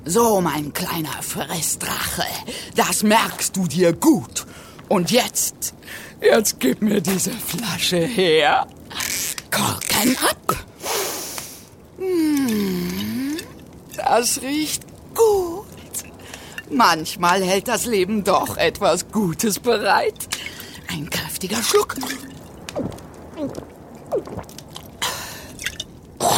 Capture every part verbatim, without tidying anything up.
So, mein kleiner Fressdrache, das merkst du dir gut. Und jetzt, jetzt gib mir diese Flasche her. Korken ab. Hm, das riecht gut. Manchmal hält das Leben doch etwas Gutes bereit. Ein kräftiger Schluck. Oh,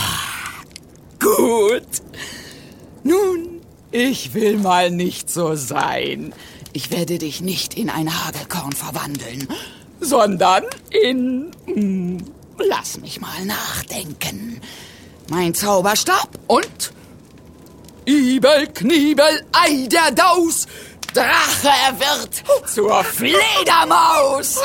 gut. Nun, ich will mal nicht so sein. Ich werde dich nicht in ein Hagelkorn verwandeln, sondern in... Hm, lass mich mal nachdenken. Mein Zauberstab und... Ibel, Kniebel, Ei der Daus, Drache, er wird zur Fledermaus.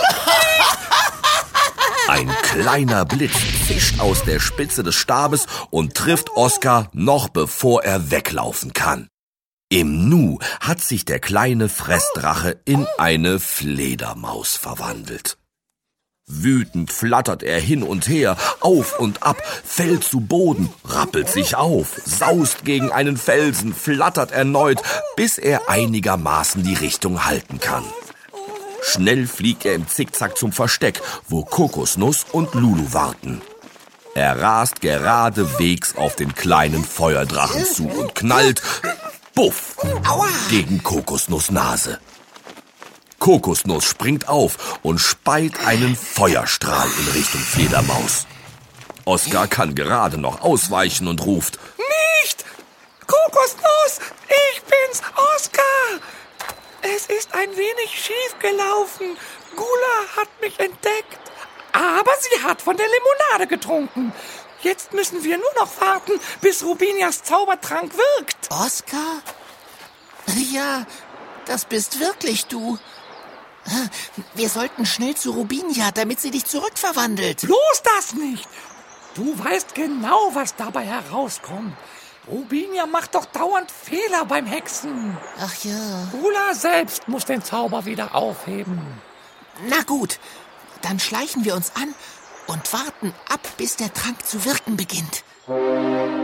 Ein kleiner Blitz fischt aus der Spitze des Stabes und trifft Oskar, noch bevor er weglaufen kann. Im Nu hat sich der kleine Fressdrache in eine Fledermaus verwandelt. Wütend flattert er hin und her, auf und ab, fällt zu Boden, rappelt sich auf, saust gegen einen Felsen, flattert erneut, bis er einigermaßen die Richtung halten kann. Schnell fliegt er im Zickzack zum Versteck, wo Kokosnuss und Lulu warten. Er rast geradewegs auf den kleinen Feuerdrachen zu und knallt, buff, gegen Kokosnuss' Nase. Kokosnuss springt auf und speit einen Feuerstrahl in Richtung Fledermaus. Oskar kann gerade noch ausweichen und ruft: Nicht! Kokosnuss, ich bin's, Oskar! Es ist ein wenig schief gelaufen. Gula hat mich entdeckt. Aber sie hat von der Limonade getrunken. Jetzt müssen wir nur noch warten, bis Rubinias Zaubertrank wirkt. Oskar? Ja, das bist wirklich du. Wir sollten schnell zu Rubinia, damit sie dich zurückverwandelt. Bloß das nicht! Du weißt genau, was dabei herauskommt. Rubinia macht doch dauernd Fehler beim Hexen. Ach ja. Gula selbst muss den Zauber wieder aufheben. Na gut, dann schleichen wir uns an und warten ab, bis der Trank zu wirken beginnt.